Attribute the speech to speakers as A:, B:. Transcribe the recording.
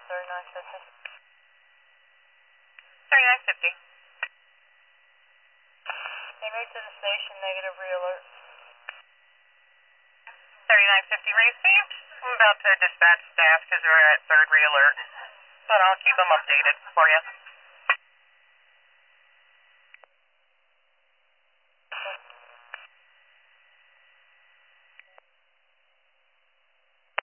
A: 3950.
B: 3950.
A: En route to the station, negative re-alert.
B: 3950 received. I'm about to dispatch staff because we're at third re-alert, but I'll keep them updated for you.